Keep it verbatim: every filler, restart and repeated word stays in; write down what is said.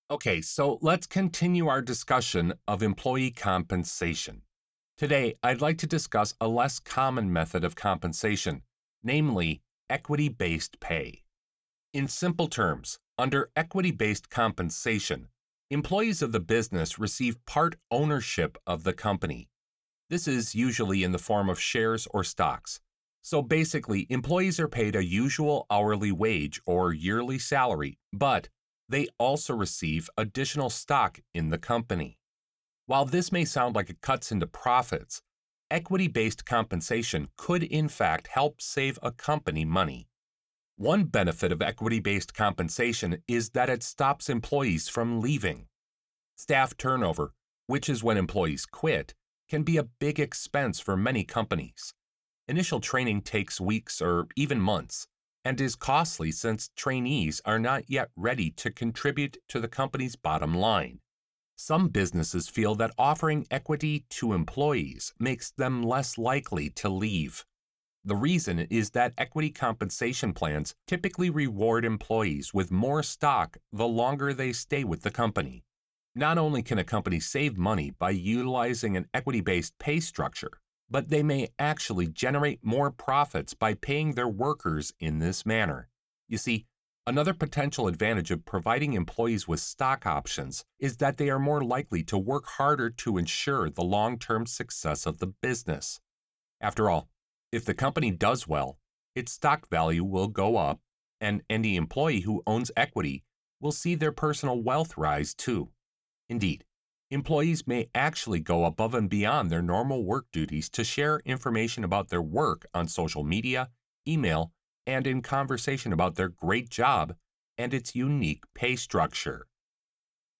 Okay, so let's continue our discussion of employee compensation. Today, I'd like to discuss a less common method of compensation, namely equity based pay. In simple terms, under equity based compensation, employees of the business receive part ownership of the company. This is usually in the form of shares or stocks. So basically, employees are paid a usual hourly wage or yearly salary, but they also receive additional stock in the company. While this may sound like it cuts into profits, equity based compensation could in fact help save a company money. One benefit of equity based compensation is that it stops employees from leaving. Staff turnover, which is when employees quit, can be a big expense for many companies. Initial training takes weeks or even months and is costly since trainees are not yet ready to contribute to the company's bottom line. Some businesses feel that offering equity to employees makes them less likely to leave. The reason is that equity compensation plans typically reward employees with more stock the longer they stay with the company. Not only can a company save money by utilizing an equity based pay structure, but they may actually generate more profits by paying their workers in this manner. You see, another potential advantage of providing employees with stock options is that they are more likely to work harder to ensure the long term success of the business. After all, if the company does well, its stock value will go up, and any employee who owns equity will see their personal wealth rise too. Indeed, employees may actually go above and beyond their normal work duties to share information about their work on social media, email, and in conversation about their great job and its unique pay structure.